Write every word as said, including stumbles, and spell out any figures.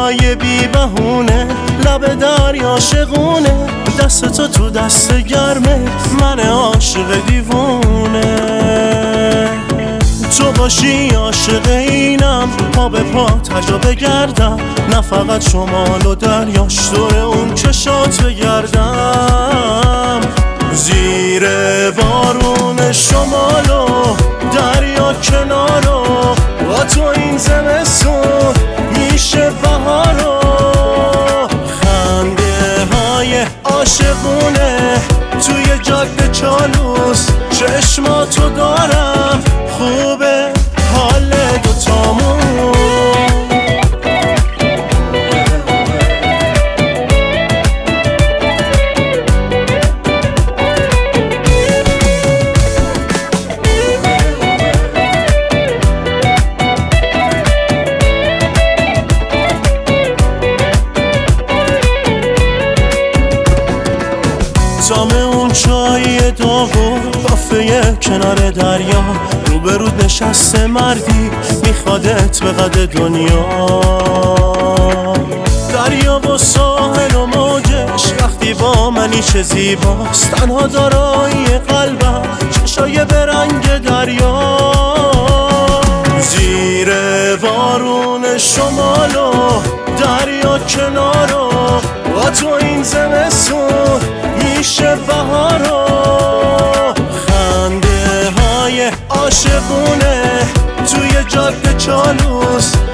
های بی بهونه، لب دریا شقونه، دست تو تو دست گرمه من عاشق دیوونه. تو باشی عاشق اینم، پا به پا تجا بگردم، نه فقط شمال و دریاش دور اون چشات بگردم. زیر بارون شمال و دریا کنارو، با تو این زمستون میشه بهارو. خنده های عاشقونه توی جاده چالوس، چشماتو دارم خوبه حال دوتامون. دام اون چای داغو کافه کنار دریا، روبرود نشسته مردی میخوادت به قد دنیا. دریا و ساحل و موجش وقتی با منی چه زیباست، تنها دارایی قلبم چشای برنگ دریا. زیر بارون شمال و دریا کنارو، با تو این زمستون میشه بهارو. خنده های عاشقونه توی جاده چالوس،